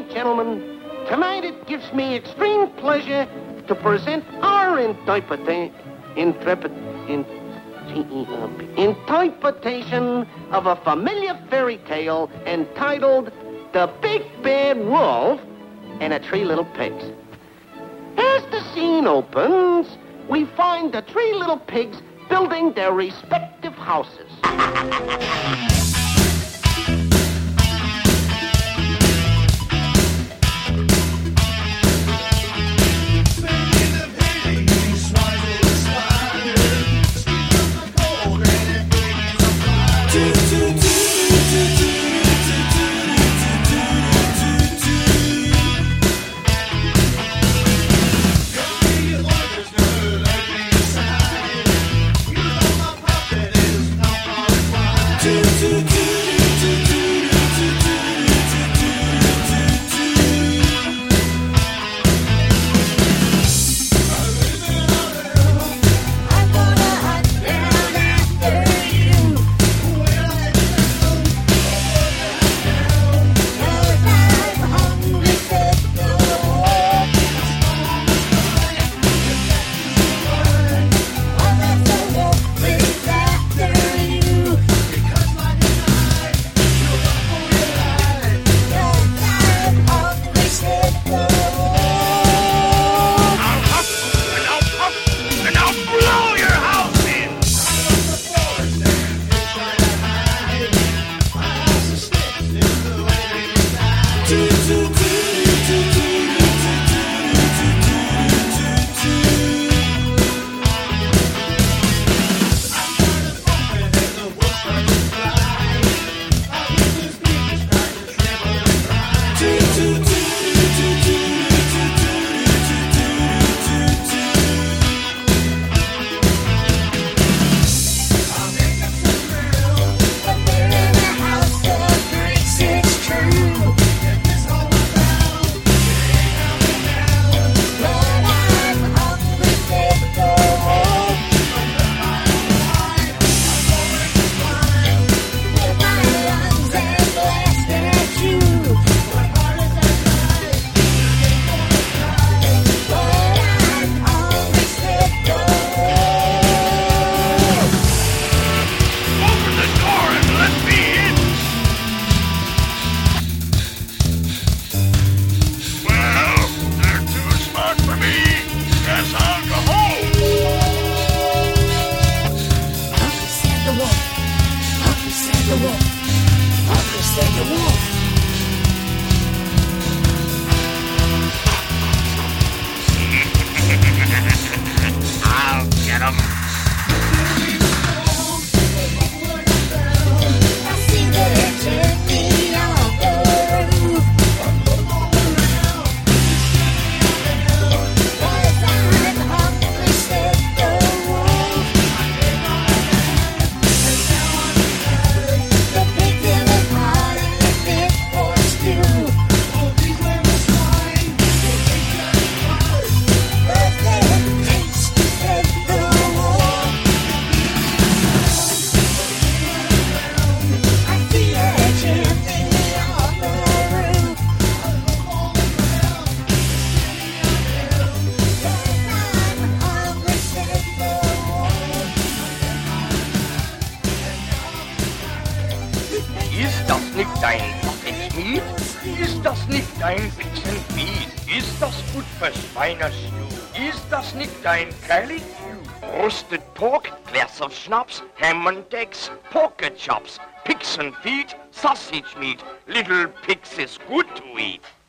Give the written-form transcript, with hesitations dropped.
gentlemen, tonight it gives me extreme pleasure to present our interpretation of a familiar fairy tale entitled The Big Bad Wolf and the Three Little Pigs. As the scene opens, we find the three little pigs building their respective houses. I'll get him. Ist das nicht dein Pfefferschmied? Ist das nicht dein Fixenfeed? Ist das gut für Schweinerstew? Ist das nicht dein Curly Q? Roasted pork, glass of schnapps, ham and eggs, pocket chops, pigs and feet, sausage meat. Little pigs is good to eat.